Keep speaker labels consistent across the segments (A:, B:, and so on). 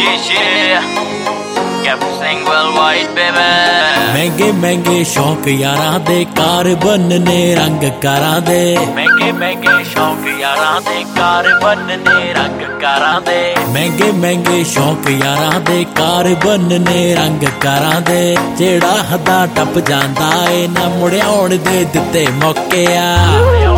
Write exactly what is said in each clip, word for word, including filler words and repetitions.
A: महंगे महंगे शौक यारां दे कार बनने रंग कारां दे महंगे महंगे शौक यारां दे कार बनने रंग कारां दे महंगे महंगे शौक यारां दे कार बनने रंग कारां दे जेड़ा हदा टप जांदा ए ना मुड़िया आउण दे दित्ते मौके आ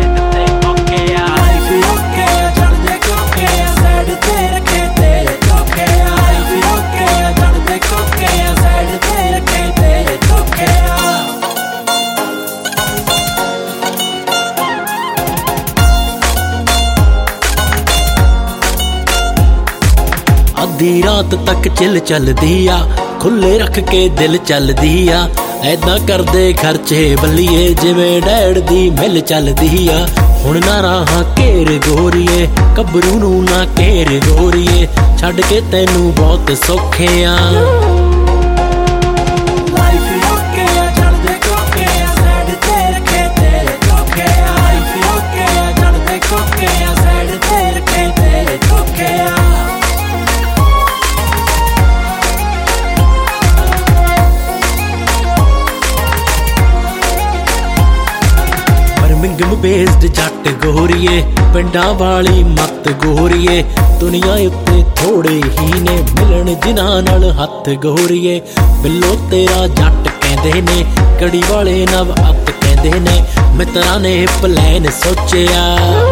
A: आधी रात तक चिल चलदी आ खुले रख के दिल चलदी आ ऐदा करदे खर्चे बल्लीए जिवें डैड दी मिल चलदी आ हुण ना राहां घेर गोरीए कबरू नूं ना घेर गोरीए छड्ड के तैनू बहुत सौखे आ मिंगम बेस्ड जट गोरीए पिंडा वाली मत गोरीए दुनिया उत्ते थोड़े ही ने मिलन जिन्हां नाल हथ गोरीए बिल्लो तेरा जट कहंदे ने कड़ी वाले नव अत कहंदे ने मित्रां ने प्लैन सोचिया।